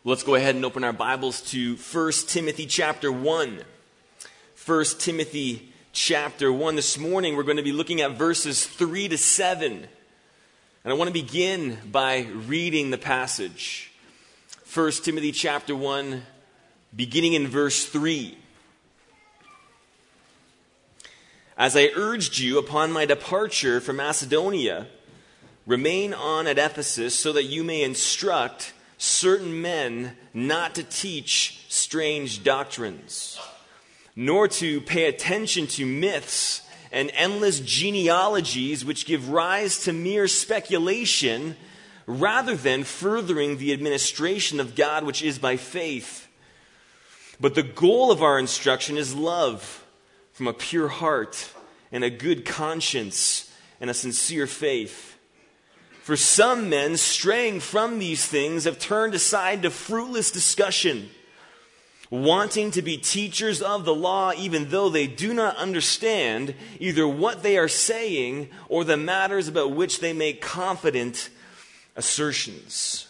Let's go ahead and open our Bibles to 1 Timothy chapter 1. 1 Timothy chapter 1. This morning we're going to be looking at verses 3 to 7. And I want to begin by reading the passage. 1 Timothy chapter 1, beginning in verse 3. As I urged you upon my departure from Macedonia, remain on at Ephesus so that you may instruct certain men not to teach strange doctrines, nor to pay attention to myths and endless genealogies which give rise to mere speculation, rather than furthering the administration of God which is by faith. But the goal of our instruction is love from a pure heart and a good conscience and a sincere faith. For some men, straying from these things, have turned aside to fruitless discussion, wanting to be teachers of the law, even though they do not understand either what they are saying or the matters about which they make confident assertions.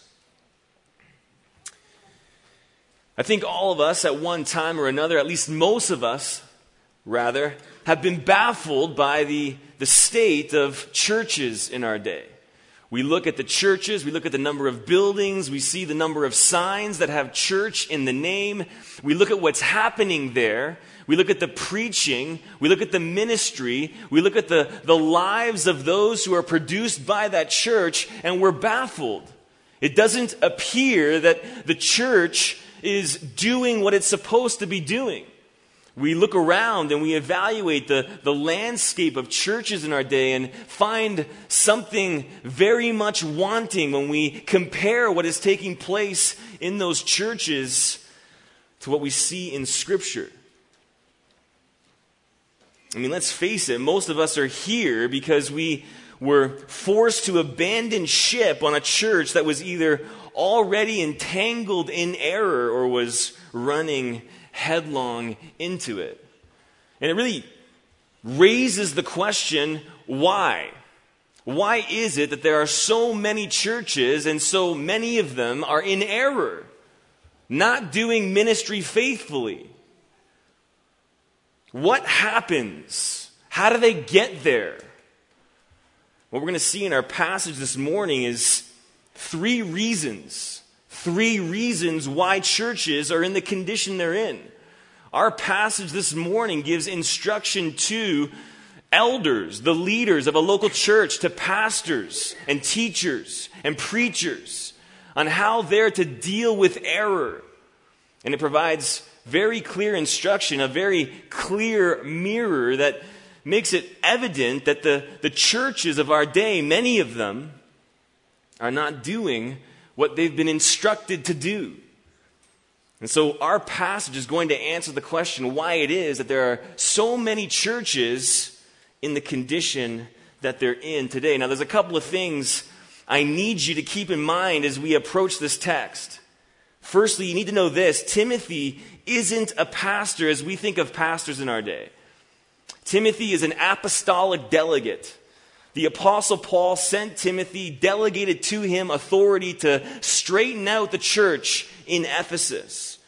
I think all of us at one time or another, at least most of us, rather, have been baffled by the state of churches in our day. We look at the churches, we look at the number of buildings, we see the number of signs that have church in the name. We look at what's happening there. We look at the preaching. We look at the ministry. We look at the lives of those who are produced by that church, and we're baffled. It doesn't appear that the church is doing what it's supposed to be doing. We look around and we evaluate the landscape of churches in our day and find something very much wanting when we compare what is taking place in those churches to what we see in Scripture. I mean, let's face it, most of us are here because we were forced to abandon ship on a church that was either already entangled in error or was running headlong into it. And it really raises the question, why? Why is it that there are so many churches and so many of them are in error, not doing ministry faithfully? What happens? How do they get there? What we're going to see in our passage this morning is three reasons why churches are in the condition they're in. Our passage this morning gives instruction to elders, the leaders of a local church, to pastors and teachers and preachers on how they're to deal with error. And it provides very clear instruction, a very clear mirror that makes it evident that the churches of our day, many of them, are not doing what they've been instructed to do. And so our passage is going to answer the question why it is that there are so many churches in the condition that they're in today. Now, there's a couple of things I need you to keep in mind as we approach this text. Firstly, you need to know this: Timothy isn't a pastor as we think of pastors in our day. Timothy is an apostolic delegate. The Apostle Paul sent Timothy, delegated to him authority to straighten out the church in Ephesus.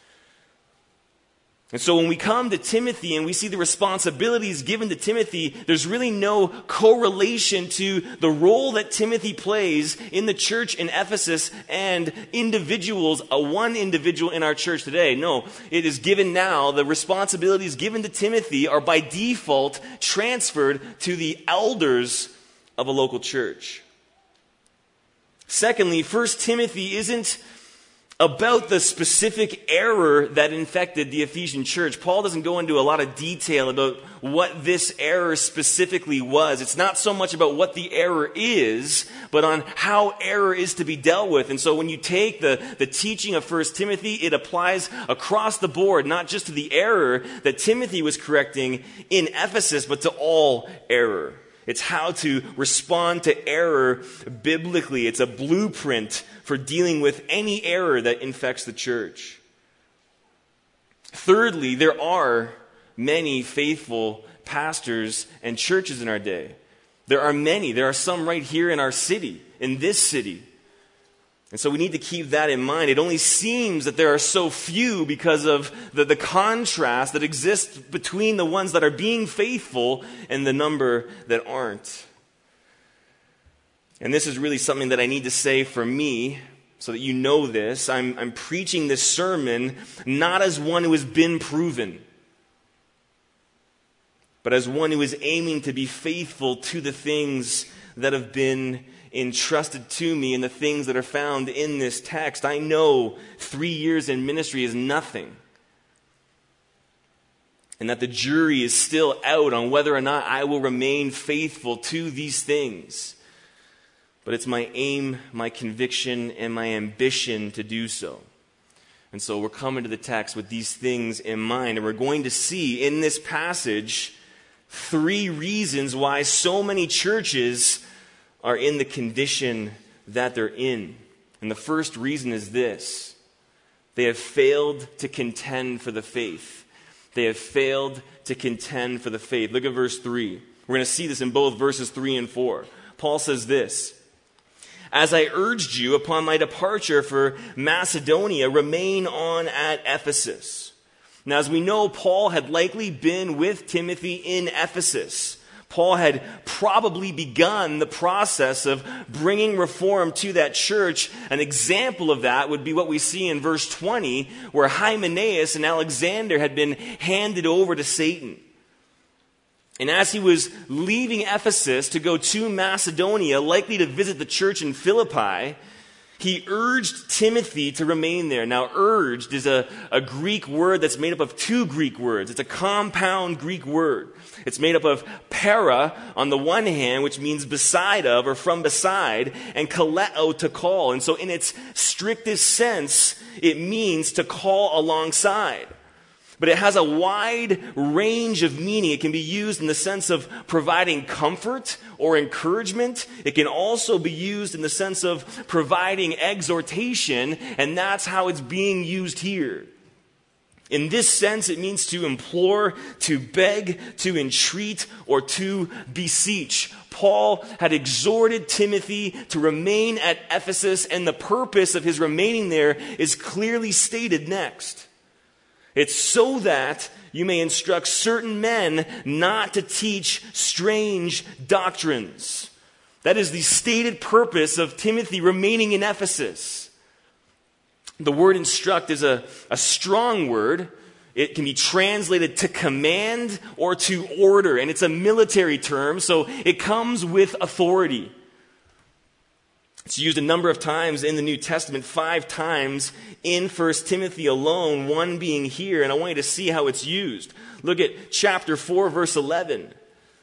And so when we come to Timothy and we see the responsibilities given to Timothy, there's really no correlation to the role that Timothy plays in the church in Ephesus and individuals, one individual in our church today. No, it is given now. The responsibilities given to Timothy are by default transferred to the elders of a local church. Secondly, 1 Timothy isn't about the specific error that infected the Ephesian church. Paul doesn't go into a lot of detail about what this error specifically was. It's not so much about what the error is, but on how error is to be dealt with. And so when you take the teaching of 1 Timothy, it applies across the board, not just to the error that Timothy was correcting in Ephesus, but to all error. It's how to respond to error biblically. It's a blueprint for dealing with any error that infects the church. Thirdly, there are many faithful pastors and churches in our day. There are many. There are some right here in our city, in this city. And so we need to keep that in mind. It only seems that there are so few because of the contrast that exists between the ones that are being faithful and the number that aren't. And this is really something that I need to say for me so that you know this. I'm preaching this sermon not as one who has been proven, but as one who is aiming to be faithful to the things that have been entrusted to me and the things that are found in this text. I know 3 years in ministry is nothing, and that the jury is still out on whether or not I will remain faithful to these things. But it's my aim, my conviction, and my ambition to do so. And so we're coming to the text with these things in mind, and we're going to see in this passage 3 reasons why so many churches are in the condition that they're in. And the first reason is this: they have failed to contend for the faith. They have failed to contend for the faith. Look at verse 3. We're going to see this in both verses 3 and 4. Paul says this: "As I urged you upon my departure for Macedonia, remain on at Ephesus." Now, as we know, Paul had likely been with Timothy in Ephesus. Paul had probably begun the process of bringing reform to that church. An example of that would be what we see in verse 20, where Hymenaeus and Alexander had been handed over to Satan. And as he was leaving Ephesus to go to Macedonia, likely to visit the church in Philippi, he urged Timothy to remain there. Now, urged is a Greek word that's made up of 2 Greek words. It's a compound Greek word. It's made up of para on the one hand, which means beside of or from beside, and kaleo, to call. And so in its strictest sense, it means to call alongside. But it has a wide range of meaning. It can be used in the sense of providing comfort or encouragement. It can also be used in the sense of providing exhortation, and that's how it's being used here. In this sense, it means to implore, to beg, to entreat, or to beseech. Paul had exhorted Timothy to remain at Ephesus, and the purpose of his remaining there is clearly stated next. It's so that you may instruct certain men not to teach strange doctrines. That is the stated purpose of Timothy remaining in Ephesus. The word instruct is a strong word. It can be translated to command or to order, and it's a military term, so it comes with authority. It's used a number of times in the New Testament, 5 times in 1 Timothy alone, 1 being here, and I want you to see how it's used. Look at chapter 4, verse 11.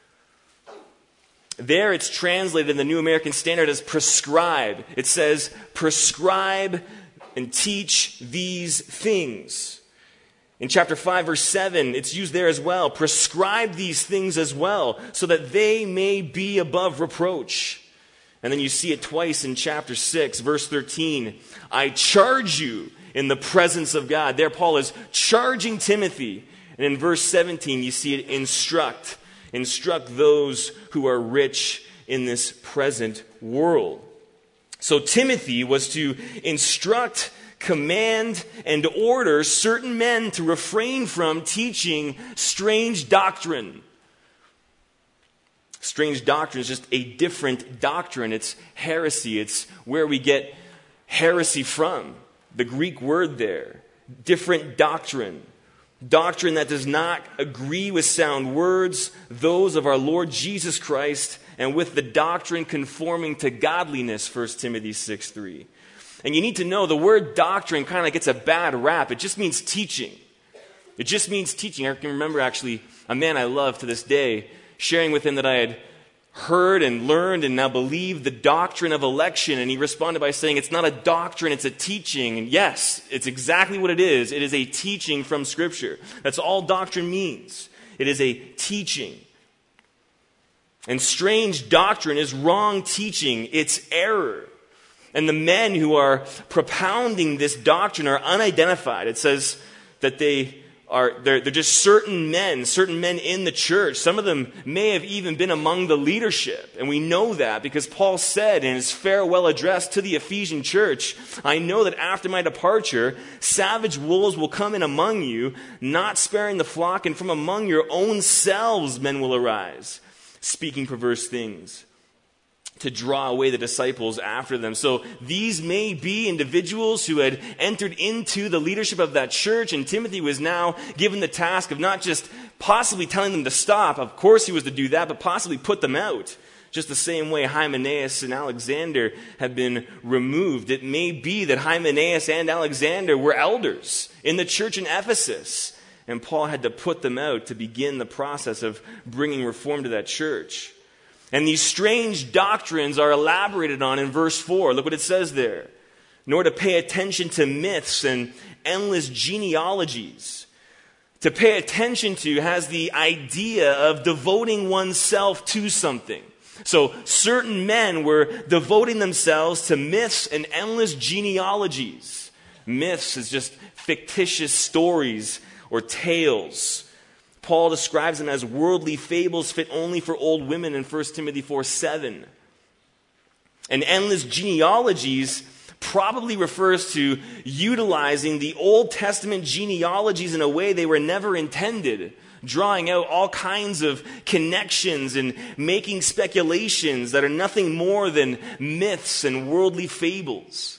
There it's translated in the New American Standard as prescribe. It says, prescribe and teach these things. In chapter 5, verse 7, it's used there as well. Prescribe these things as well, so that they may be above reproach. And then you see it twice in chapter 6, verse 13. I charge you in the presence of God. There Paul is charging Timothy. And in verse 17, you see it instruct. Instruct those who are rich in this present world. So Timothy was to instruct, command, and order certain men to refrain from teaching strange doctrine. Strange doctrine is just a different doctrine. It's heresy. It's where we get heresy from. The Greek word there. Different doctrine. Doctrine that does not agree with sound words, those of our Lord Jesus Christ, and with the doctrine conforming to godliness, 1 Timothy 6:3. And you need to know the word doctrine kind of gets a bad rap. It just means teaching. It just means teaching. I can remember actually a man I love to this day sharing with him that I had heard and learned and now believe the doctrine of election. And he responded by saying, it's not a doctrine, it's a teaching. And yes, it's exactly what it is. It is a teaching from Scripture. That's all doctrine means. It is a teaching. And strange doctrine is wrong teaching. It's error. And the men who are propounding this doctrine are unidentified. It says that they they're just certain men in the church. Some of them may have even been among the leadership. And we know that because Paul said in his farewell address to the Ephesian church, I know that after my departure, savage wolves will come in among you, not sparing the flock, and from among your own selves men will arise, speaking perverse things, to draw away the disciples after them. So these may be individuals who had entered into the leadership of that church, and Timothy was now given the task of not just possibly telling them to stop, of course he was to do that, but possibly put them out. Just the same way Hymenaeus and Alexander had been removed. It may be that Hymenaeus and Alexander were elders in the church in Ephesus, and Paul had to put them out to begin the process of bringing reform to that church. And these strange doctrines are elaborated on in verse 4. Look what it says there. Nor to pay attention to myths and endless genealogies. To pay attention to has the idea of devoting oneself to something. So certain men were devoting themselves to myths and endless genealogies. Myths is just fictitious stories or tales. Paul describes them as worldly fables fit only for old women in 1 Timothy 4:7. And endless genealogies probably refers to utilizing the Old Testament genealogies in a way they were never intended, drawing out all kinds of connections and making speculations that are nothing more than myths and worldly fables.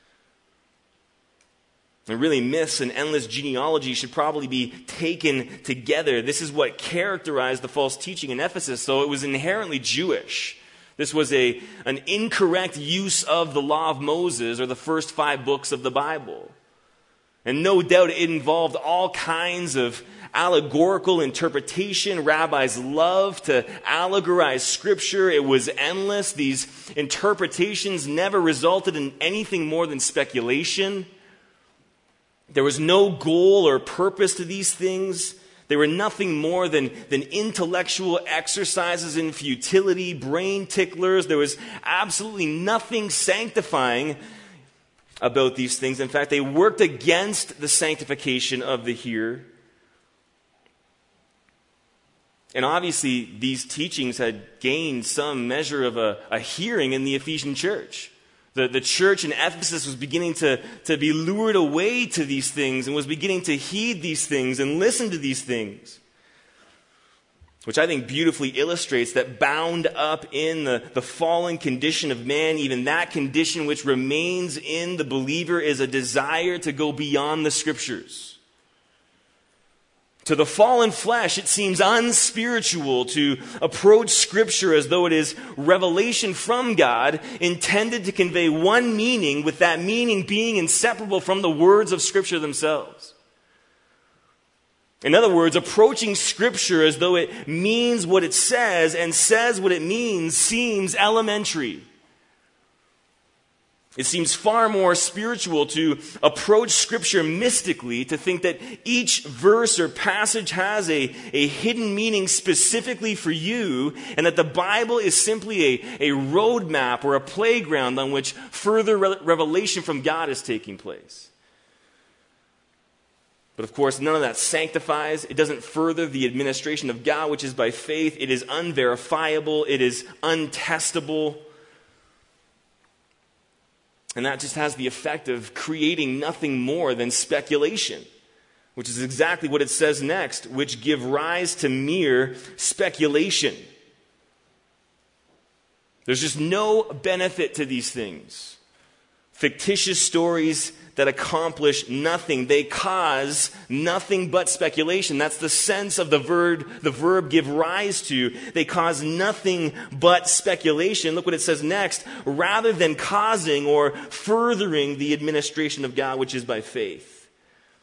And really, myths and endless genealogy should probably be taken together. This is what characterized the false teaching in Ephesus, so it was inherently Jewish. This was an incorrect use of the law of Moses or the first 5 books of the Bible. And no doubt it involved all kinds of allegorical interpretation. Rabbis loved to allegorize Scripture. It was endless. These interpretations never resulted in anything more than speculation. There was no goal or purpose to these things. They were nothing more than intellectual exercises in futility, brain ticklers. There was absolutely nothing sanctifying about these things. In fact, they worked against the sanctification of the hearer. And obviously, these teachings had gained some measure of a hearing in the Ephesian church. The church in Ephesus was beginning to be lured away to these things and was beginning to heed these things and listen to these things. Which I think beautifully illustrates that bound up in the fallen condition of man, even that condition which remains in the believer is a desire to go beyond the Scriptures. To the fallen flesh, it seems unspiritual to approach Scripture as though it is revelation from God intended to convey one meaning, with that meaning being inseparable from the words of Scripture themselves. In other words, approaching Scripture as though it means what it says and says what it means seems elementary. It seems far more spiritual to approach Scripture mystically, to think that each verse or passage has a hidden meaning specifically for you, and that the Bible is simply a roadmap or a playground on which further revelation from God is taking place. But of course, none of that sanctifies. It doesn't further the administration of God, which is by faith. It is unverifiable. It is untestable. And that just has the effect of creating nothing more than speculation, which is exactly what it says next, which give rise to mere speculation. There's just no benefit to these things. Fictitious stories that accomplish nothing. They cause nothing but speculation. That's the sense of the verb give rise to. They cause nothing but speculation. Look what it says next. Rather than causing or furthering the administration of God, which is by faith.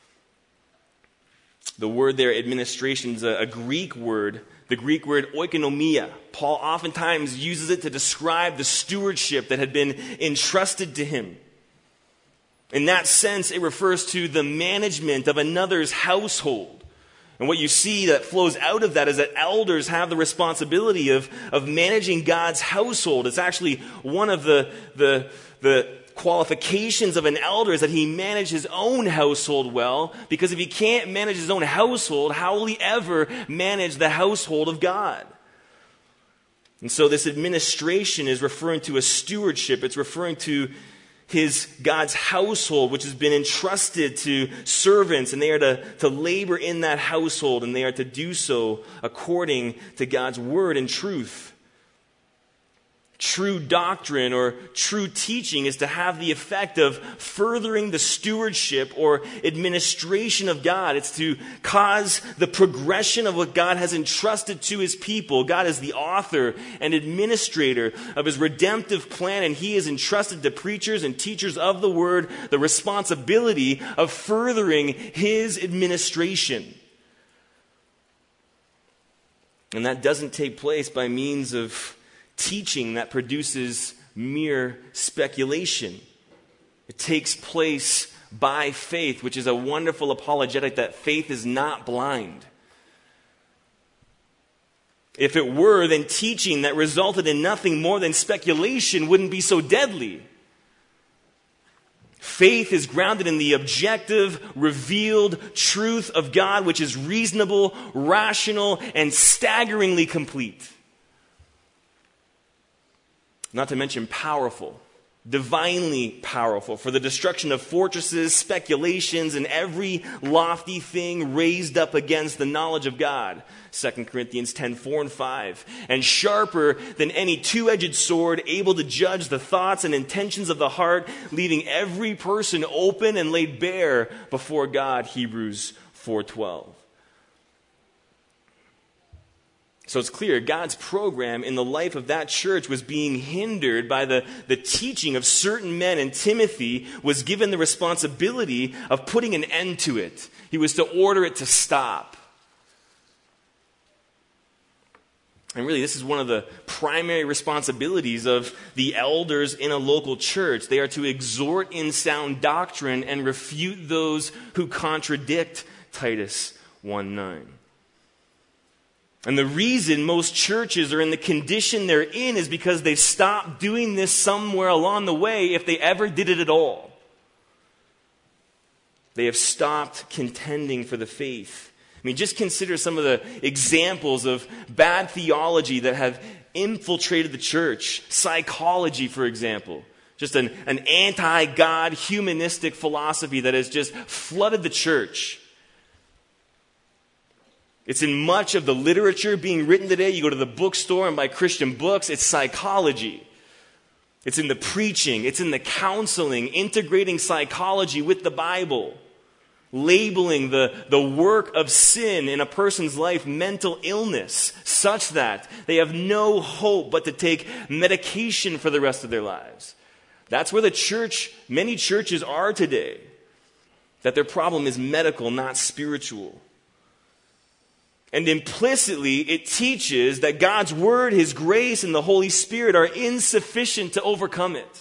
The word there, administration, is a Greek word. The Greek word oikonomia. Paul oftentimes uses it to describe the stewardship that had been entrusted to him. In that sense, it refers to the management of another's household. And what you see that flows out of that is that elders have the responsibility of managing God's household. It's actually one of the qualifications of an elder is that he manage his own household well, because if he can't manage his own household, how will he ever manage the household of God? And so this administration is referring to a stewardship. It's referring to God's household, which has been entrusted to servants, and they are to labor in that household, and they are to do so according to God's word and truth. True doctrine or true teaching is to have the effect of furthering the stewardship or administration of God. It's to cause the progression of what God has entrusted to his people. God is the author and administrator of his redemptive plan, and he has entrusted to preachers and teachers of the word the responsibility of furthering his administration. And that doesn't take place by means of teaching that produces mere speculation. It takes place by faith, which is a wonderful apologetic that faith is not blind. If it were, then teaching that resulted in nothing more than speculation wouldn't be so deadly. Faith is grounded in the objective, revealed truth of God, which is reasonable, rational, and staggeringly complete. Not to mention powerful, divinely powerful, for the destruction of fortresses, speculations, and every lofty thing raised up against the knowledge of God. 2 Corinthians 10:4 and 5. And sharper than any two-edged sword, able to judge the thoughts and intentions of the heart, leaving every person open and laid bare before God. Hebrews 4:12. So it's clear God's program in the life of that church was being hindered by the teaching of certain men, and Timothy was given the responsibility of putting an end to it. He was to order it to stop. And really, this is one of the primary responsibilities of the elders in a local church. They are to exhort in sound doctrine and refute those who contradict Titus 1:9. And the reason most churches are in the condition they're in is because they stopped doing this somewhere along the way, if they ever did it at all. They have stopped contending for the faith. I mean, just consider some of the examples of bad theology that have infiltrated the church. Psychology, for example. Just an anti-God humanistic philosophy that has just flooded the church. It's in much of the literature being written today. You go to the bookstore and buy Christian books. It's psychology. It's in the preaching. It's in the counseling, integrating psychology with the Bible, labeling the work of sin in a person's life mental illness, such that they have no hope but to take medication for the rest of their lives. That's where many churches are today, that their problem is medical, not spiritual. And implicitly, it teaches that God's word, his grace, and the Holy Spirit are insufficient to overcome it.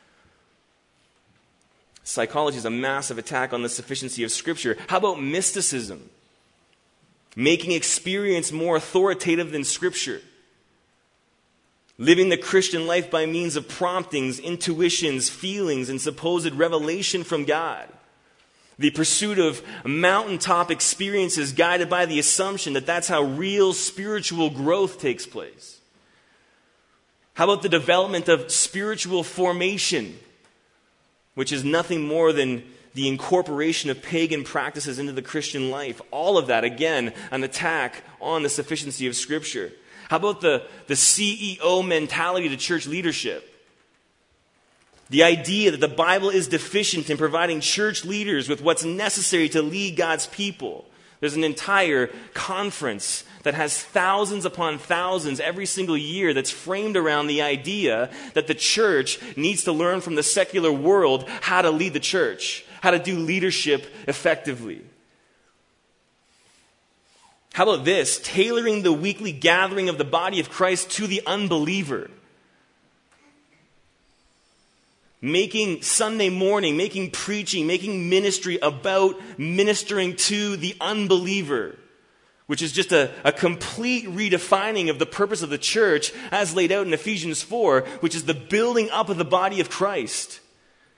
Psychology is a massive attack on the sufficiency of Scripture. How about mysticism? Making experience more authoritative than Scripture. Living the Christian life by means of promptings, intuitions, feelings, and supposed revelation from God. The pursuit of mountaintop experiences guided by the assumption that that's how real spiritual growth takes place. How about the development of spiritual formation, which is nothing more than the incorporation of pagan practices into the Christian life? All of that, again, an attack on the sufficiency of Scripture. How about the CEO mentality to church leadership? The idea that the Bible is deficient in providing church leaders with what's necessary to lead God's people. There's an entire conference that has thousands upon thousands every single year that's framed around the idea that the church needs to learn from the secular world how to lead the church, how to do leadership effectively. How about this? Tailoring the weekly gathering of the body of Christ to the unbeliever. Making Sunday morning, making preaching, making ministry about ministering to the unbeliever, which is just a complete redefining of the purpose of the church as laid out in Ephesians 4, which is the building up of the body of Christ.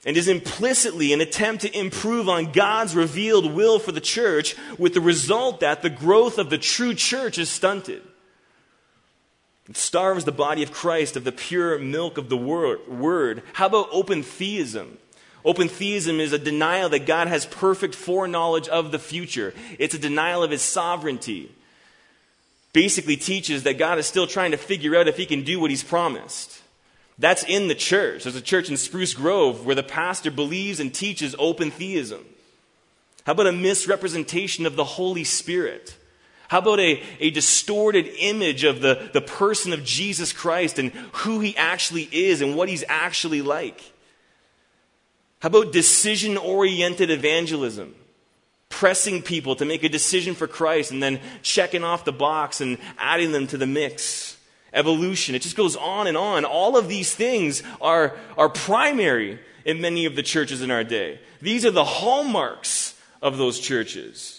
and is implicitly an attempt to improve on God's revealed will for the church, with the result that the growth of the true church is stunted. It starves the body of Christ of the pure milk of the word. How about open theism? Open theism is a denial that God has perfect foreknowledge of the future. It's a denial of his sovereignty. Basically teaches that God is still trying to figure out if he can do what he's promised. That's in the church. There's a church in Spruce Grove where the pastor believes and teaches open theism. How about a misrepresentation of the Holy Spirit? How about a distorted image of the person of Jesus Christ and who he actually is and what he's actually like? How about decision-oriented evangelism? Pressing people to make a decision for Christ and then checking off the box and adding them to the mix. Evolution. It just goes on and on. All of these things are primary in many of the churches in our day. These are the hallmarks of those churches.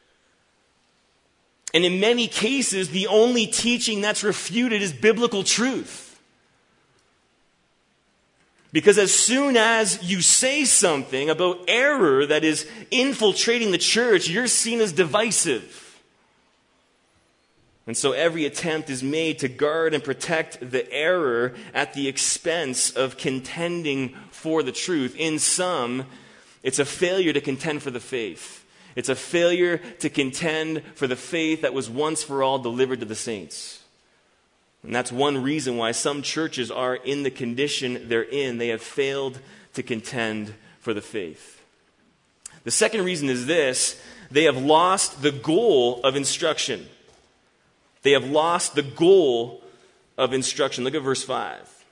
And in many cases, the only teaching that's refuted is biblical truth. Because as soon as you say something about error that is infiltrating the church, you're seen as divisive. And so every attempt is made to guard and protect the error at the expense of contending for the truth. In sum, it's a failure to contend for the faith. It's a failure to contend for the faith that was once for all delivered to the saints. And that's one reason why some churches are in the condition they're in. They have failed to contend for the faith. The second reason is this: they have lost the goal of instruction. They have lost the goal of instruction. Look at verse 5.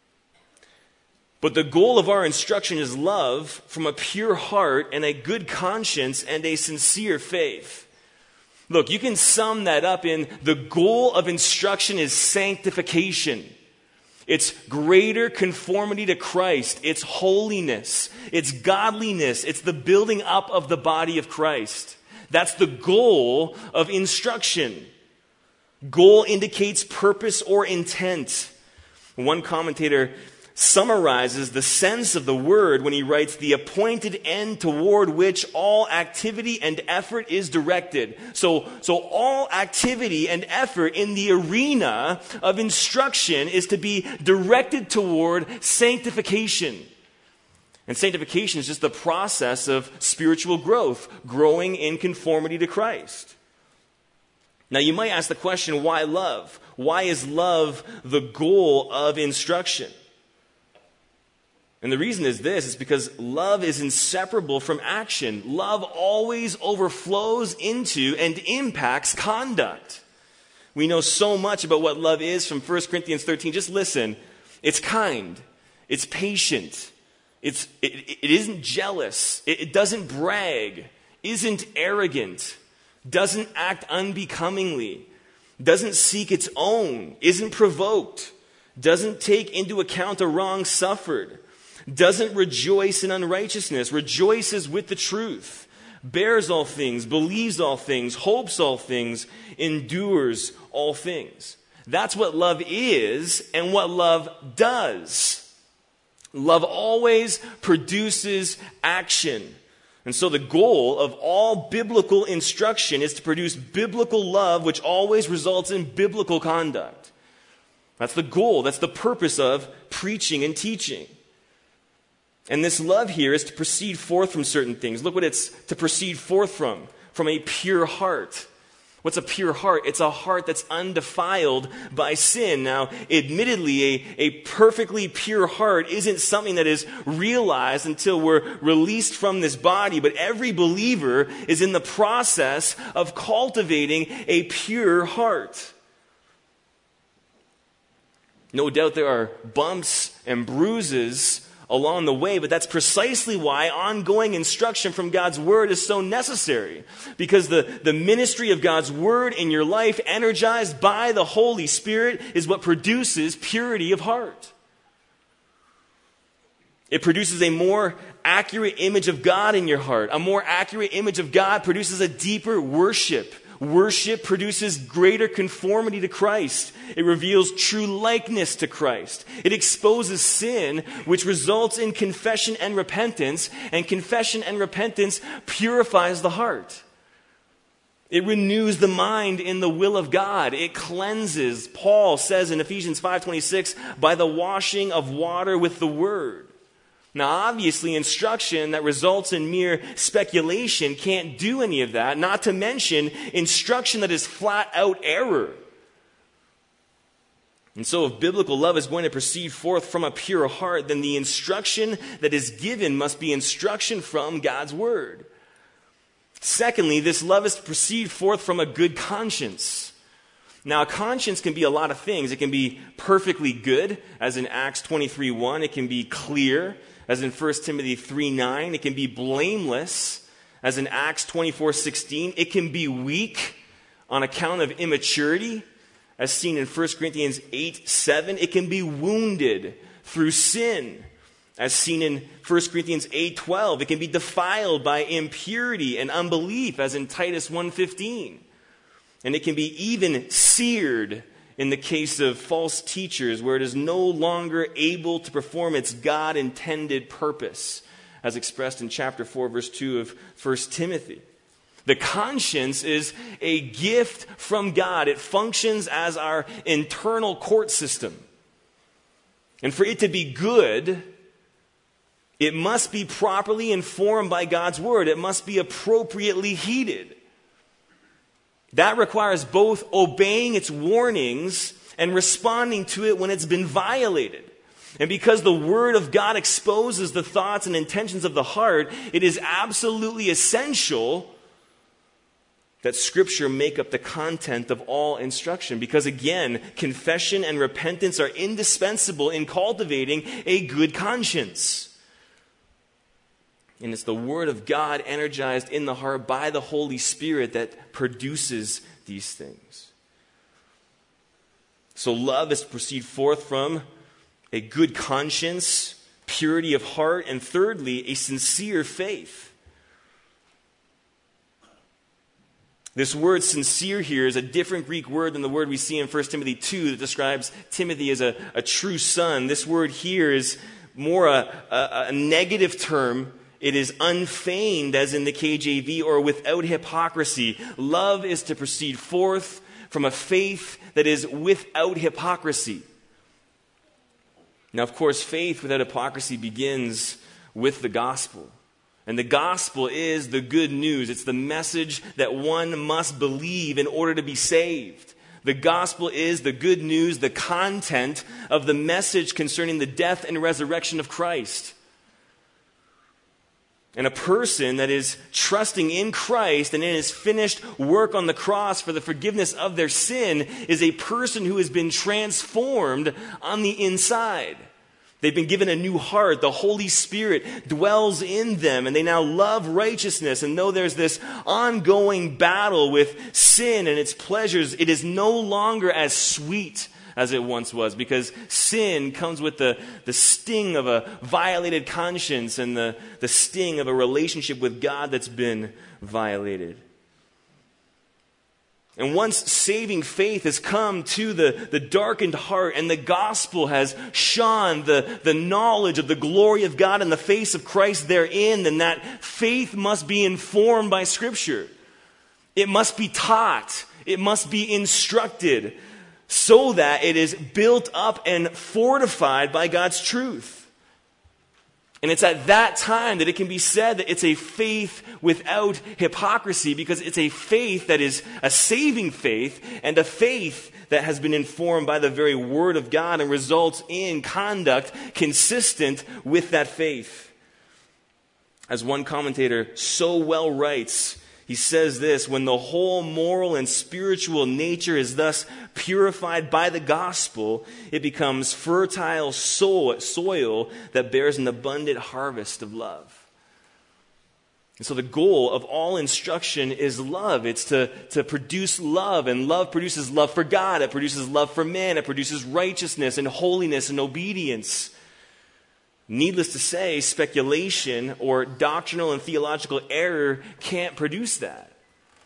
But the goal of our instruction is love from a pure heart and a good conscience and a sincere faith. Look, you can sum that up in the goal of instruction is sanctification. It's greater conformity to Christ. It's holiness. It's godliness. It's the building up of the body of Christ. That's the goal of instruction. Goal indicates purpose or intent. One commentator summarizes the sense of the word when he writes, the appointed end toward which all activity and effort is directed. So all activity and effort in the arena of instruction is to be directed toward sanctification. And sanctification is just the process of spiritual growth, growing in conformity to Christ. Now you might ask the question, why love? Why is love the goal of instruction? And the reason is this: it's because love is inseparable from action. Love always overflows into and impacts conduct. We know so much about what love is from 1 Corinthians 13. Just listen. It's kind. It's patient. It isn't jealous. It doesn't brag. Isn't arrogant. Doesn't act unbecomingly, doesn't seek its own, isn't provoked, doesn't take into account a wrong suffered, doesn't rejoice in unrighteousness, rejoices with the truth, bears all things, believes all things, hopes all things, endures all things. That's what love is and what love does. Love always produces action. And so the goal of all biblical instruction is to produce biblical love, which always results in biblical conduct. That's the goal. That's the purpose of preaching and teaching. And this love here is to proceed forth from certain things. Look what it's to proceed forth from a pure heart. What's a pure heart? It's a heart that's undefiled by sin. Now, admittedly, a perfectly pure heart isn't something that is realized until we're released from this body, but every believer is in the process of cultivating a pure heart. No doubt there are bumps and bruises along the way, but that's precisely why ongoing instruction from God's Word is so necessary. Because the ministry of God's Word in your life, energized by the Holy Spirit, is what produces purity of heart. It produces a more accurate image of God in your heart. A more accurate image of God produces a deeper worship, Worship produces greater conformity to Christ. It reveals true likeness to Christ. It exposes sin, which results in confession and repentance purifies the heart. It renews the mind in the will of God. It cleanses, Paul says in Ephesians 5:26, by the washing of water with the word. Now, obviously, instruction that results in mere speculation can't do any of that, not to mention instruction that is flat out error. And so if biblical love is going to proceed forth from a pure heart, then the instruction that is given must be instruction from God's word. Secondly, this love is to proceed forth from a good conscience. Now, a conscience can be a lot of things. It can be perfectly good, as in Acts 23:1. It can be clear, as in 1 Timothy 3:9. It can be blameless, as in Acts 24:16. It can be weak on account of immaturity, as seen in 1 Corinthians 8:7. It can be wounded through sin, as seen in 1 Corinthians 8:12. It can be defiled by impurity and unbelief, as in Titus 1:15. And it can be even seared in the case of false teachers, where it is no longer able to perform its God-intended purpose, as expressed in chapter 4, verse 2 of 1 Timothy. The conscience is a gift from God. It functions as our internal court system. And for it to be good, it must be properly informed by God's word. It must be appropriately heeded. That requires both obeying its warnings and responding to it when it's been violated. And because the word of God exposes the thoughts and intentions of the heart, it is absolutely essential that Scripture make up the content of all instruction. Because again, confession and repentance are indispensable in cultivating a good conscience. And it's the Word of God energized in the heart by the Holy Spirit that produces these things. So love is to proceed forth from a good conscience, purity of heart, and thirdly, a sincere faith. This word sincere here is a different Greek word than the word we see in 1 Timothy 2 that describes Timothy as a true son. This word here is more a negative term. It is unfeigned, as in the KJV, or without hypocrisy. Love is to proceed forth from a faith that is without hypocrisy. Now, of course, faith without hypocrisy begins with the gospel. And the gospel is the good news. It's the message that one must believe in order to be saved. The gospel is the good news, the content of the message concerning the death and resurrection of Christ. And a person that is trusting in Christ and in his finished work on the cross for the forgiveness of their sin is a person who has been transformed on the inside. They've been given a new heart. The Holy Spirit dwells in them, and they now love righteousness. And though there's this ongoing battle with sin and its pleasures, it is no longer as sweet as it once was, because sin comes with the sting of a violated conscience and the sting of a relationship with God that's been violated. And once saving faith has come to the darkened heart and the gospel has shone the knowledge of the glory of God in the face of Christ therein, then that faith must be informed by Scripture. It must be taught. It must be instructed, so that it is built up and fortified by God's truth. And it's at that time that it can be said that it's a faith without hypocrisy, because it's a faith that is a saving faith and a faith that has been informed by the very Word of God and results in conduct consistent with that faith. As one commentator so well writes, he says this: when the whole moral and spiritual nature is thus purified by the gospel, it becomes fertile soil that bears an abundant harvest of love. And so the goal of all instruction is love. It's to produce love, and love produces love for God. It produces love for man. It produces righteousness and holiness and obedience. Needless to say, speculation or doctrinal and theological error can't produce that.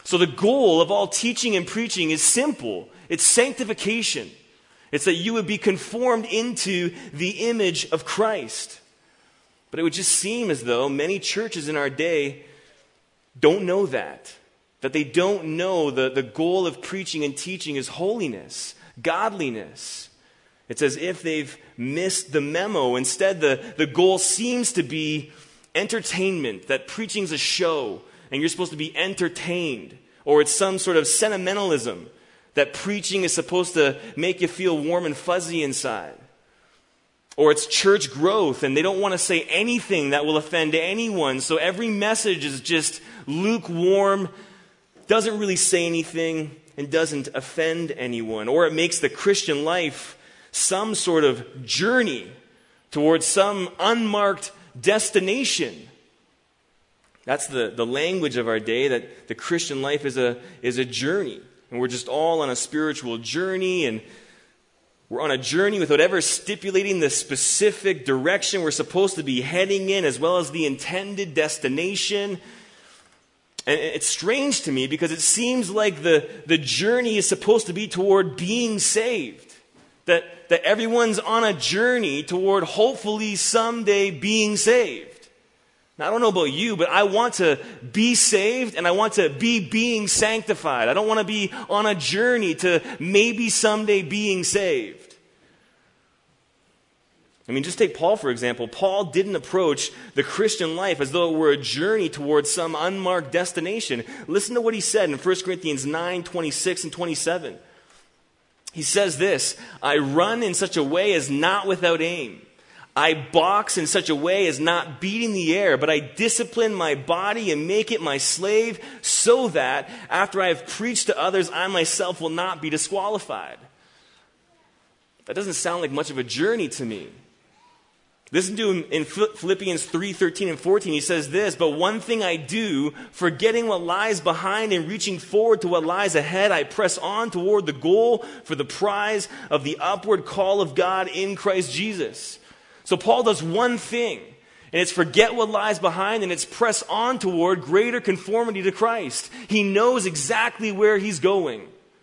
So the goal of all teaching and preaching is simple. It's sanctification. It's that you would be conformed into the image of Christ. But it would just seem as though many churches in our day don't know that they don't know the goal of preaching and teaching is holiness, godliness. It's as if they've missed the memo. Instead, the goal seems to be entertainment, that preaching's a show, and you're supposed to be entertained. Or it's some sort of sentimentalism, that preaching is supposed to make you feel warm and fuzzy inside. Or it's church growth, and they don't want to say anything that will offend anyone, so every message is just lukewarm, doesn't really say anything, and doesn't offend anyone. Or it makes the Christian life some sort of journey towards some unmarked destination. That's the language of our day, that the Christian life is a journey. And we're just all on a spiritual journey, and we're on a journey without ever stipulating the specific direction we're supposed to be heading in, as well as the intended destination. And it's strange to me because it seems like the journey is supposed to be toward being saved. That everyone's on a journey toward hopefully someday being saved. Now, I don't know about you, but I want to be saved and I want to be being sanctified. I don't want to be on a journey to maybe someday being saved. I mean, just take Paul, for example. Paul didn't approach the Christian life as though it were a journey towards some unmarked destination. Listen to what he said in 1 Corinthians 9, 26 and 27. He says this, I run in such a way as not without aim. I box in such a way as not beating the air, but I discipline my body and make it my slave so that after I have preached to others, I myself will not be disqualified. That doesn't sound like much of a journey to me. Listen to him in Philippians 3, 13 and 14. He says this, but one thing I do, forgetting what lies behind and reaching forward to what lies ahead, I press on toward the goal for the prize of the upward call of God in Christ Jesus. So Paul does one thing, and it's forget what lies behind, and it's press on toward greater conformity to Christ. He knows exactly where he's going.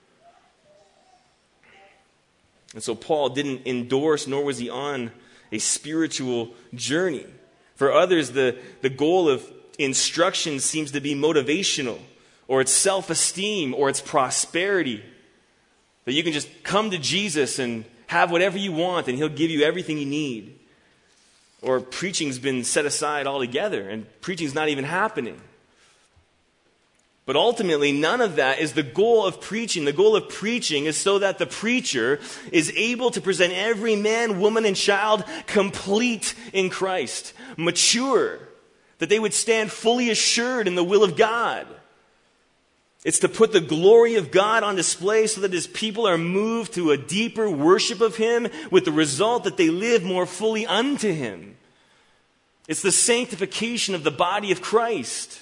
And so Paul didn't endorse, nor was he on a spiritual journey. For others, the goal of instruction seems to be motivational, or it's self-esteem, or it's prosperity. That you can just come to Jesus and have whatever you want, and he'll give you everything you need. Or preaching's been set aside altogether, and preaching's not even happening. But ultimately, none of that is the goal of preaching. The goal of preaching is so that the preacher is able to present every man, woman, and child complete in Christ, mature, that they would stand fully assured in the will of God. It's to put the glory of God on display so that his people are moved to a deeper worship of him, with the result that they live more fully unto him. It's the sanctification of the body of Christ.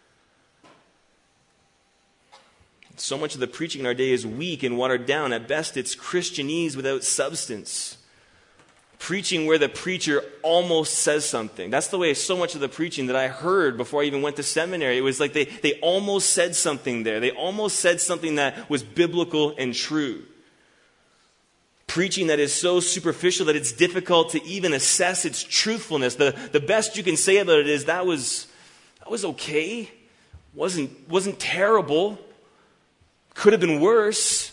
So much of the preaching in our day is weak and watered down. At best, it's Christianese without substance. Preaching where the preacher almost says something. That's the way so much of the preaching that I heard before I even went to seminary. It was like they almost said something there. They almost said something that was biblical and true. Preaching that is so superficial that it's difficult to even assess its truthfulness. The best you can say about it is that was okay. Wasn't terrible. Could have been worse.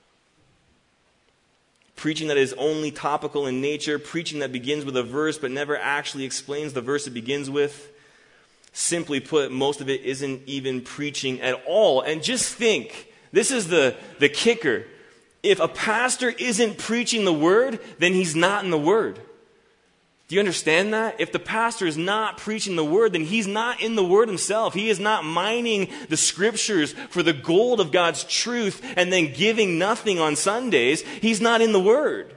Preaching that is only topical in nature. Preaching that begins with a verse but never actually explains the verse it begins with. Simply put, most of it isn't even preaching at all. And just think, this is the kicker. If a pastor isn't preaching the word, then he's not in the word. Do you understand that? If the pastor is not preaching the word, then he's not in the word himself. He is not mining the scriptures for the gold of God's truth and then giving nothing on Sundays. He's not in the word.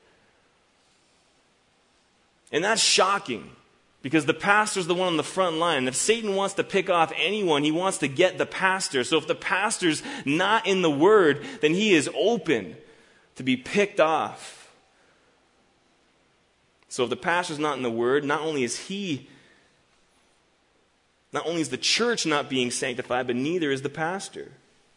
And that's shocking, because the pastor's the one on the front line. If Satan wants to pick off anyone, he wants to get the pastor. So if the pastor's not in the word, then he is open to be picked off. So if the pastor's not in the word, not only Not only is the church not being sanctified, but neither is the pastor.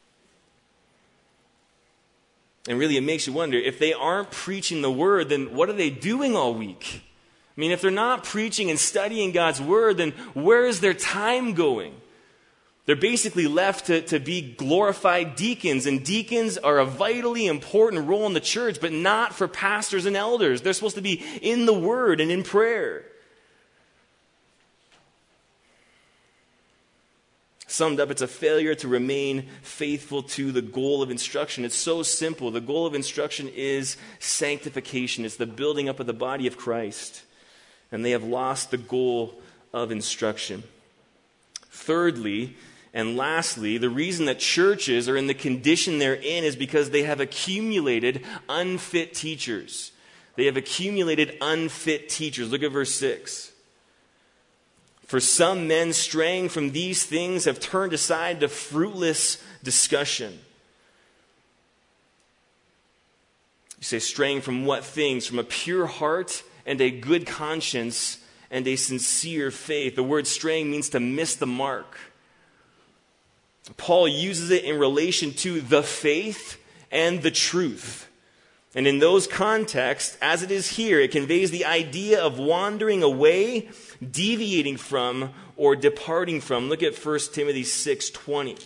And really, it makes you wonder, if they aren't preaching the word, then what are they doing all week? I mean, if they're not preaching and studying God's word, then where is their time going? They're basically left to be glorified deacons, and deacons are a vitally important role in the church, but not for pastors and elders. They're supposed to be in the word and in prayer. Summed up, it's a failure to remain faithful to the goal of instruction. It's so simple. The goal of instruction is sanctification. It's the building up of the body of Christ. And they have lost the goal of instruction. Thirdly, and lastly, the reason that churches are in the condition they're in is because they have accumulated unfit teachers. They have accumulated unfit teachers. Look at verse 6. For some men straying from these things have turned aside to fruitless discussion. You say, straying from what things? From a pure heart and a good conscience and a sincere faith. The word straying means to miss the mark. Paul uses it in relation to the faith and the truth. And in those contexts, as it is here, it conveys the idea of wandering away, deviating from, or departing from. Look at 1 Timothy 6:20.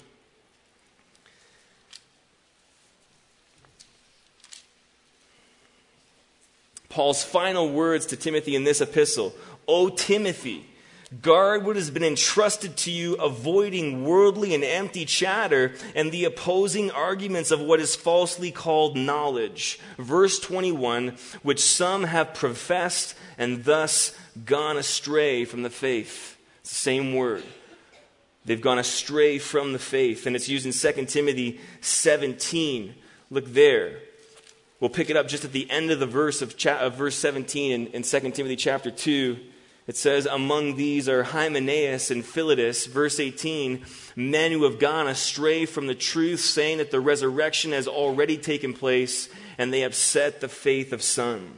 Paul's final words to Timothy in this epistle: O Timothy, guard what has been entrusted to you, avoiding worldly and empty chatter and the opposing arguments of what is falsely called knowledge. Verse 21, which some have professed and thus gone astray from the faith. It's the same word. They've gone astray from the faith. And it's used in 2 Timothy 17. Look there. We'll pick it up just at the end of the verse of verse 17 in 2 Timothy chapter 2. It says, among these are Hymenaeus and Philetus, verse 18, men who have gone astray from the truth, saying that the resurrection has already taken place, and they upset the faith of some.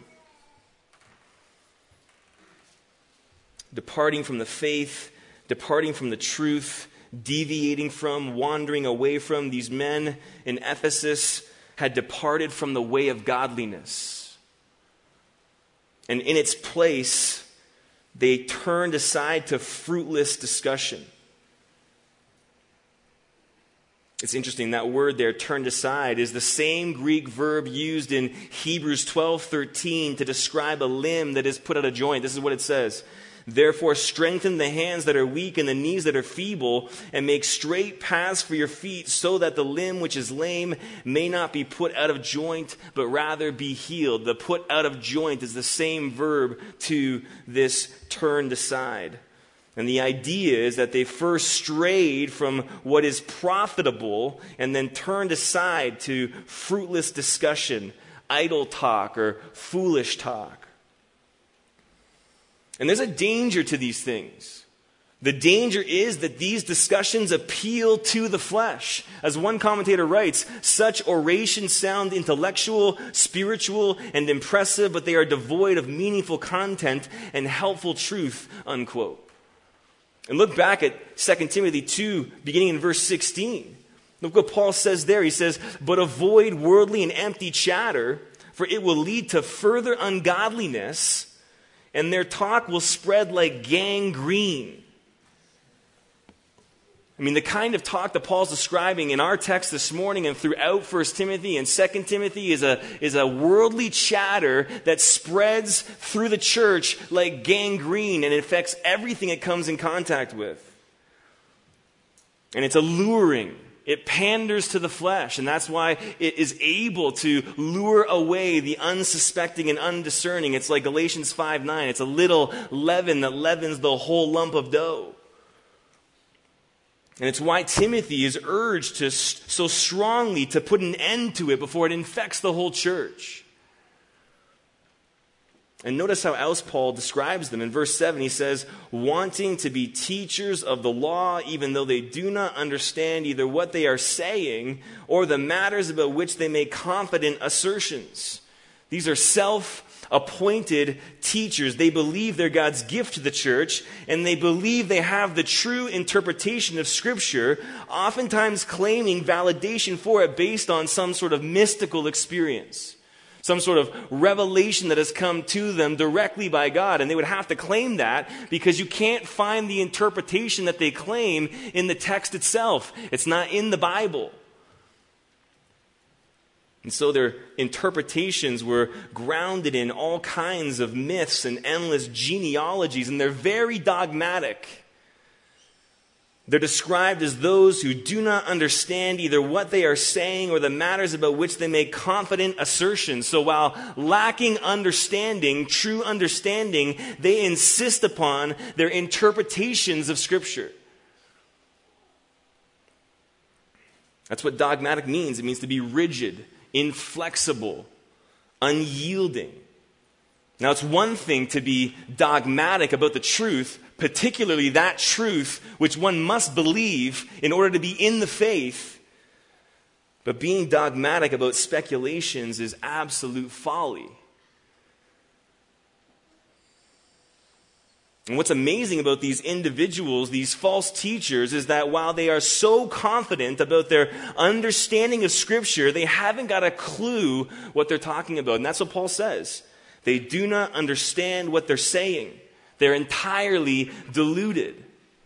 Departing from the faith, departing from the truth, deviating from, wandering away from, these men in Ephesus had departed from the way of godliness. And in its place, they turned aside to fruitless discussion. It's interesting, that word there, turned aside, is the same Greek verb used in Hebrews 12:13 to describe a limb that is put out of joint. This is what it says. Therefore, strengthen the hands that are weak and the knees that are feeble, and make straight paths for your feet, so that the limb which is lame may not be put out of joint, but rather be healed. The put out of joint is the same verb to this turned aside. And the idea is that they first strayed from what is profitable and then turned aside to fruitless discussion, idle talk, or foolish talk. And there's a danger to these things. The danger is that these discussions appeal to the flesh. As one commentator writes, such orations sound intellectual, spiritual, and impressive, but they are devoid of meaningful content and helpful truth, unquote. And look back at 2 Timothy 2, beginning in verse 16. Look what Paul says there. He says, but avoid worldly and empty chatter, for it will lead to further ungodliness, and their talk will spread like gangrene. I mean, the kind of talk that Paul's describing in our text this morning and throughout 1 Timothy and 2 Timothy is a worldly chatter that spreads through the church like gangrene, and it affects everything it comes in contact with. And it's alluring. It panders to the flesh, and that's why it is able to lure away the unsuspecting and undiscerning. It's like Galatians 5:9. It's a little leaven that leavens the whole lump of dough. And it's why Timothy is urged to so strongly to put an end to it before it infects the whole church. And notice how else Paul describes them. In verse 7, he says, wanting to be teachers of the law, even though they do not understand either what they are saying or the matters about which they make confident assertions. These are appointed teachers. They believe they're God's gift to the church, and they believe they have the true interpretation of Scripture, oftentimes claiming validation for it based on some sort of mystical experience, some sort of revelation that has come to them directly by God. And they would have to claim that because you can't find the interpretation that they claim in the text itself. It's not in the Bible. And so their interpretations were grounded in all kinds of myths and endless genealogies, and they're very dogmatic. They're described as those who do not understand either what they are saying or the matters about which they make confident assertions. So while lacking understanding, true understanding, they insist upon their interpretations of Scripture. That's what dogmatic means. It means to be rigid, inflexible, unyielding. Now, it's one thing to be dogmatic about the truth, particularly that truth which one must believe in order to be in the faith. But being dogmatic about speculations is absolute folly. And what's amazing about these individuals, these false teachers, is that while they are so confident about their understanding of Scripture, they haven't got a clue what they're talking about. And that's what Paul says. They do not understand what they're saying. They're entirely deluded.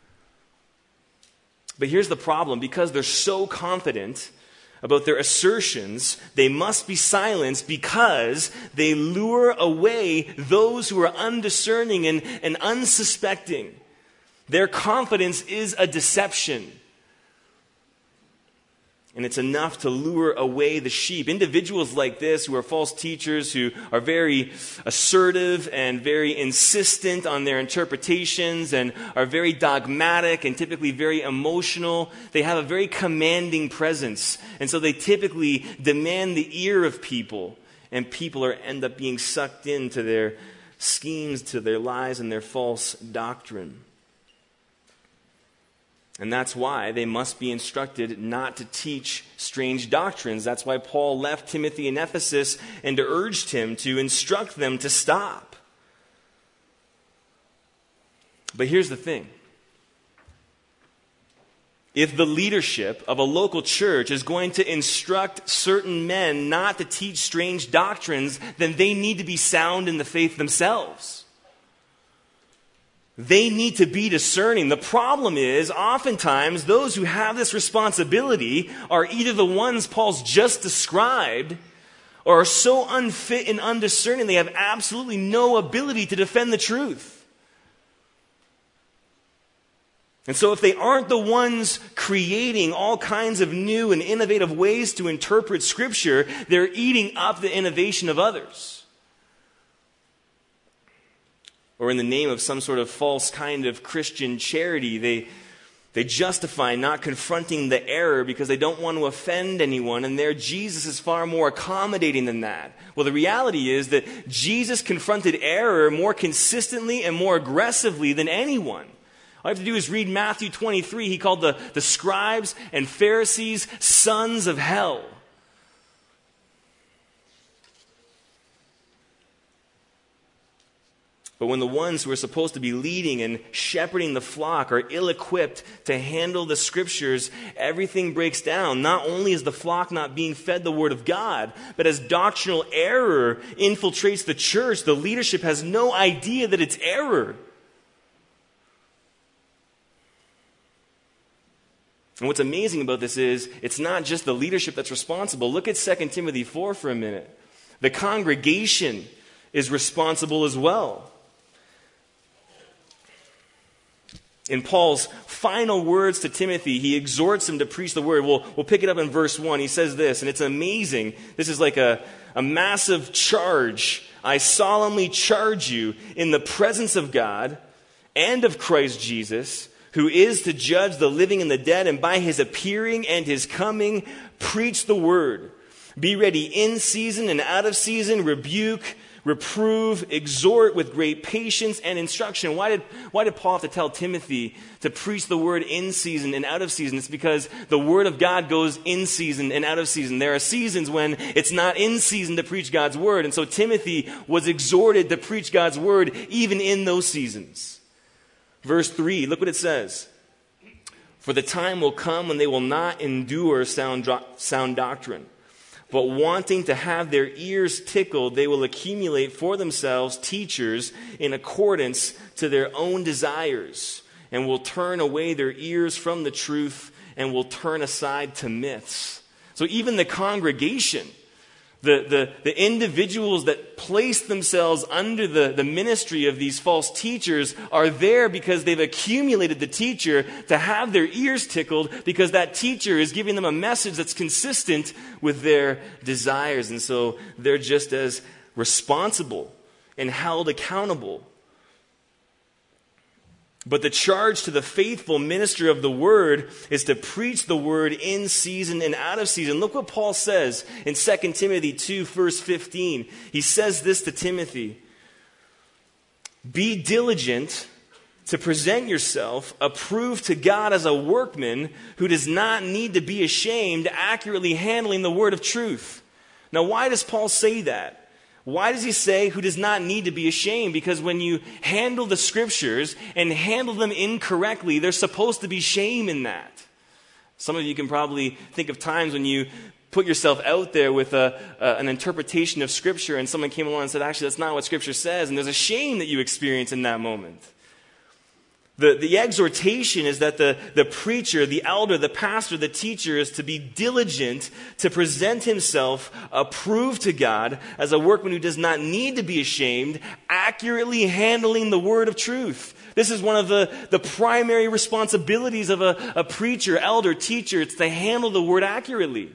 But here's the problem. Because they're so confident about their assertions, they must be silenced because they lure away those who are undiscerning and unsuspecting. Their confidence is a deception. And it's enough to lure away the sheep. Individuals like this who are false teachers, who are very assertive and very insistent on their interpretations and are very dogmatic and typically very emotional, they have a very commanding presence. And so they typically demand the ear of people. And people end up being sucked into their schemes, to their lies and their false doctrine. And that's why they must be instructed not to teach strange doctrines. That's why Paul left Timothy in Ephesus and urged him to instruct them to stop. But here's the thing. If the leadership of a local church is going to instruct certain men not to teach strange doctrines, then they need to be sound in the faith themselves. They need to be discerning. The problem is, oftentimes, those who have this responsibility are either the ones Paul's just described or are so unfit and undiscerning they have absolutely no ability to defend the truth. And so if they aren't the ones creating all kinds of new and innovative ways to interpret Scripture, they're eating up the innovation of others. Or in the name of some sort of false kind of Christian charity, they justify not confronting the error because they don't want to offend anyone, and their Jesus is far more accommodating than that. Well, the reality is that Jesus confronted error more consistently and more aggressively than anyone. All you have to do is read Matthew 23. He called the scribes and Pharisees sons of hell. But when the ones who are supposed to be leading and shepherding the flock are ill-equipped to handle the Scriptures, everything breaks down. Not only is the flock not being fed the Word of God, but as doctrinal error infiltrates the church, the leadership has no idea that it's error. And what's amazing about this is, it's not just the leadership that's responsible. Look at 2 Timothy 4 for a minute. The congregation is responsible as well. In Paul's final words to Timothy, he exhorts him to preach the word. We'll pick it up in verse 1. He says this, and it's amazing. This is like a massive charge. I solemnly charge you in the presence of God and of Christ Jesus, who is to judge the living and the dead, and by his appearing and his coming, preach the word. Be ready in season and out of season, rebuke, reprove, exhort with great patience and instruction. Why did Paul have to tell Timothy to preach the word in season and out of season? It's because the word of God goes in season and out of season. There are seasons when it's not in season to preach God's word. And so Timothy was exhorted to preach God's word even in those seasons. Verse 3, look what it says. For the time will come when they will not endure sound doctrine, but wanting to have their ears tickled, they will accumulate for themselves teachers in accordance to their own desires, and will turn away their ears from the truth and will turn aside to myths. So even the congregation, the individuals that place themselves under the ministry of these false teachers are there because they've accumulated the teacher to have their ears tickled, because that teacher is giving them a message that's consistent with their desires. And so they're just as responsible and held accountable. But the charge to the faithful minister of the word is to preach the word in season and out of season. Look what Paul says in 2 Timothy 2, verse 15. He says this to Timothy. Be diligent to present yourself approved to God as a workman who does not need to be ashamed, accurately handling the word of truth. Now, why does Paul say that? Why does he say who does not need to be ashamed? Because when you handle the scriptures and handle them incorrectly, there's supposed to be shame in that. Some of you can probably think of times when you put yourself out there with an interpretation of scripture and someone came along and said, actually, that's not what scripture says. And there's a shame that you experience in that moment. The exhortation is that the preacher, the elder, the pastor, the teacher is to be diligent to present himself approved to God as a workman who does not need to be ashamed, accurately handling the word of truth. This is one of the primary responsibilities of a preacher, elder, teacher. It's to handle the word accurately.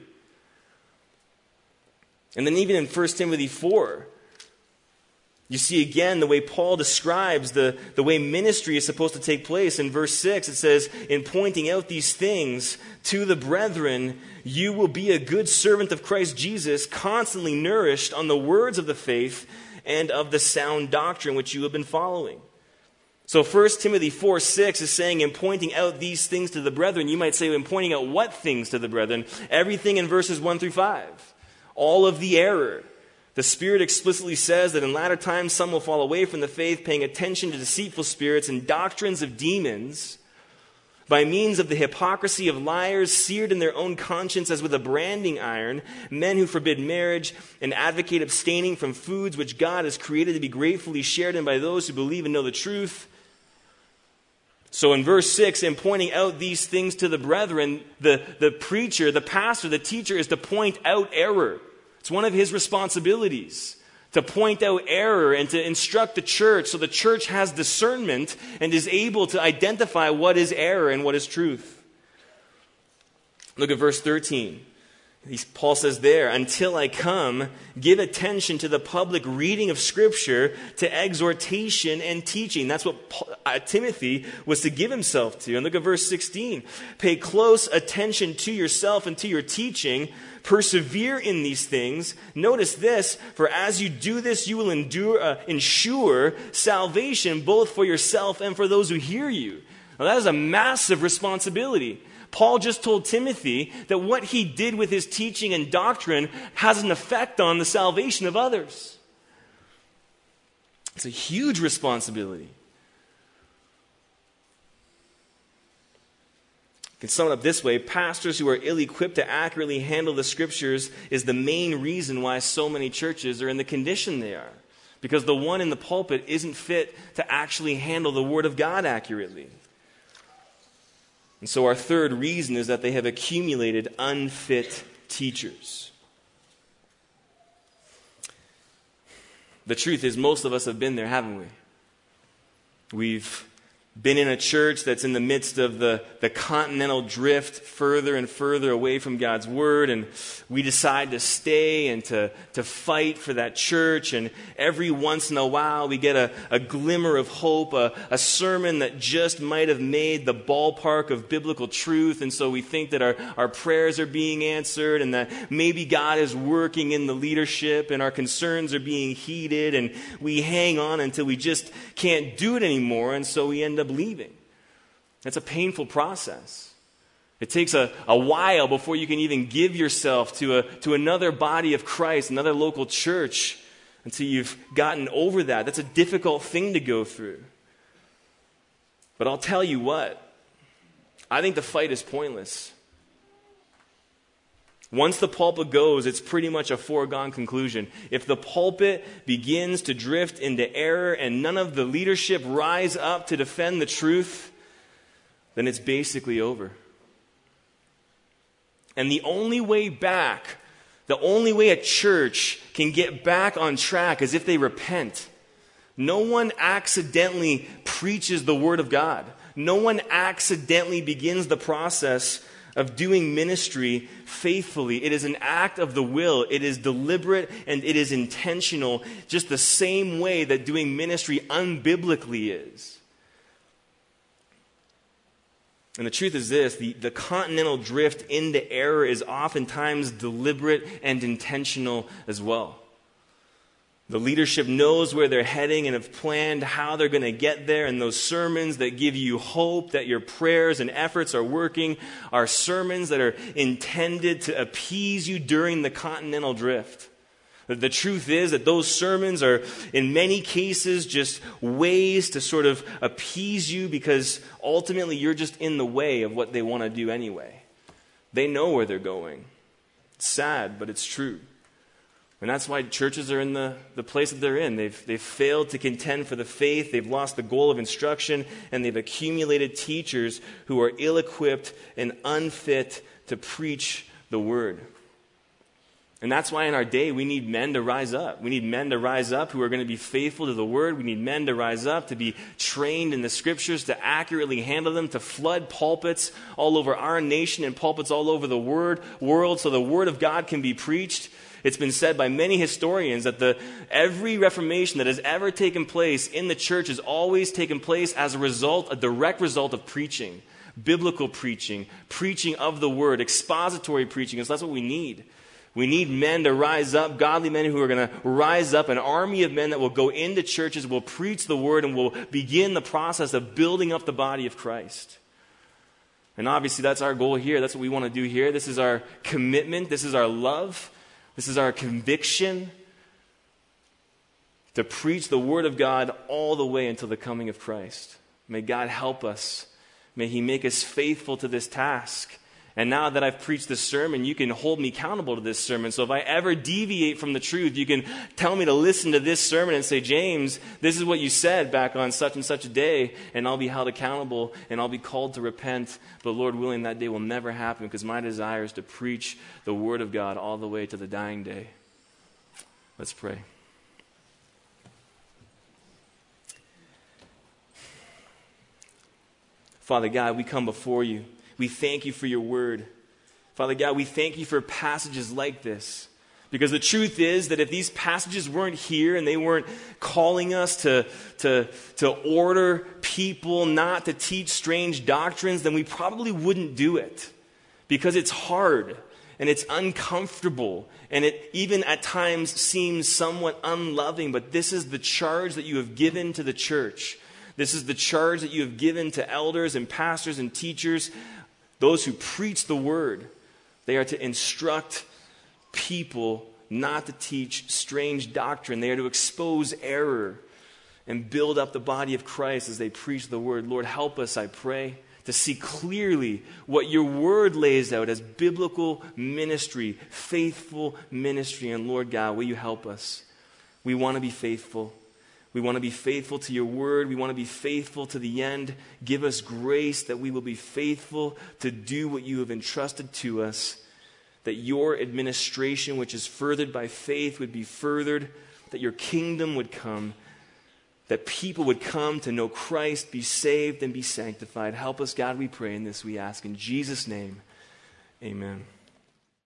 And then even in 1 Timothy 4, you see again the way Paul describes the way ministry is supposed to take place. In verse 6, it says, in pointing out these things to the brethren, you will be a good servant of Christ Jesus, constantly nourished on the words of the faith and of the sound doctrine which you have been following. So 1 Timothy 4:6 is saying, in pointing out these things to the brethren, you might say, in pointing out what things to the brethren? Everything in verses 1 through 5. All of the error. The Spirit explicitly says that in latter times some will fall away from the faith, paying attention to deceitful spirits and doctrines of demons, by means of the hypocrisy of liars, seared in their own conscience as with a branding iron, men who forbid marriage and advocate abstaining from foods which God has created to be gratefully shared in by those who believe and know the truth. So in verse 6, in pointing out these things to the brethren, the preacher, the pastor, the teacher is to point out error. It's one of his responsibilities to point out error and to instruct the church so the church has discernment and is able to identify what is error and what is truth. Look at verse 13. Paul says there, until I come, give attention to the public reading of Scripture, to exhortation and teaching. That's what Timothy was to give himself to. And look at verse 16. Pay close attention to yourself and to your teaching. Persevere in these things. Notice this, for as you do this, you will ensure salvation both for yourself and for those who hear you. Now, that is a massive responsibility. Paul just told Timothy that what he did with his teaching and doctrine has an effect on the salvation of others. It's a huge responsibility. You can sum it up this way. Pastors who are ill-equipped to accurately handle the Scriptures is the main reason why so many churches are in the condition they are. Because the one in the pulpit isn't fit to actually handle the Word of God accurately. And so our third reason is that they have accumulated unfit teachers. The truth is, most of us have been there, haven't we? We've been in a church that's in the midst of the continental drift further and further away from God's word, and we decide to stay and to fight for that church, and every once in a while we get a glimmer of hope, a sermon that just might have made the ballpark of biblical truth, and so we think that our prayers are being answered, and that maybe God is working in the leadership, and our concerns are being heeded, and we hang on until we just can't do it anymore, and so we end up leaving. That's a painful process. It takes a while before you can even give yourself to another body of Christ, another local church, until you've gotten over that. That's a difficult thing to go through. But I'll tell you what, I think the fight is pointless. Once the pulpit goes, it's pretty much a foregone conclusion. If the pulpit begins to drift into error and none of the leadership rise up to defend the truth, then it's basically over. And the only way back, the only way a church can get back on track is if they repent. No one accidentally preaches the Word of God. No one accidentally begins the process of doing ministry faithfully. It is an act of the will. It is deliberate and it is intentional, just the same way that doing ministry unbiblically is. And the truth is this, the continental drift into error is oftentimes deliberate and intentional as well. The leadership knows where they're heading and have planned how they're going to get there, and those sermons that give you hope that your prayers and efforts are working are sermons that are intended to appease you during the continental drift. The truth is that those sermons are, in many cases, just ways to sort of appease you because ultimately you're just in the way of what they want to do anyway. They know where they're going. It's sad, but it's true. And that's why churches are in the place that they're in. They've failed to contend for the faith. They've lost the goal of instruction, and they've accumulated teachers who are ill-equipped and unfit to preach the word. And that's why in our day we need men to rise up. We need men to rise up who are going to be faithful to the word. We need men to rise up to be trained in the scriptures, to accurately handle them, to flood pulpits all over our nation and pulpits all over the world so the word of God can be preached. It's been said by many historians that every reformation that has ever taken place in the church has always taken place as a direct result of preaching, biblical preaching, preaching of the word, expository preaching. So that's what we need. We need men to rise up, godly men who are going to rise up, an army of men that will go into churches, will preach the word, and will begin the process of building up the body of Christ. And obviously that's our goal here. That's what we want to do here. This is our commitment. This is our love. This is our conviction to preach the word of God all the way until the coming of Christ. May God help us. May he make us faithful to this task. And now that I've preached this sermon, you can hold me accountable to this sermon. So if I ever deviate from the truth, you can tell me to listen to this sermon and say, James, this is what you said back on such and such a day, and I'll be held accountable and I'll be called to repent. But Lord willing, that day will never happen because my desire is to preach the word of God all the way to the dying day. Let's pray. Father God, we come before you. We thank you for your word. Father God, we thank you for passages like this. Because the truth is that if these passages weren't here and they weren't calling us to order people not to teach strange doctrines, then we probably wouldn't do it. Because it's hard and it's uncomfortable and it even at times seems somewhat unloving. But this is the charge that you have given to the church. This is the charge that you have given to elders and pastors and teachers, those who preach the word. They are to instruct people not to teach strange doctrine. They are to expose error and build up the body of Christ as they preach the word. Lord, help us, I pray, to see clearly what your word lays out as biblical ministry, faithful ministry. And Lord God, will you help us? We want to be faithful. We want to be faithful to your word. We want to be faithful to the end. Give us grace that we will be faithful to do what you have entrusted to us, that your administration, which is furthered by faith, would be furthered, that your kingdom would come. that people would come to know Christ, be saved, and be sanctified. Help us, God, we pray in this, we ask in Jesus' name. Amen.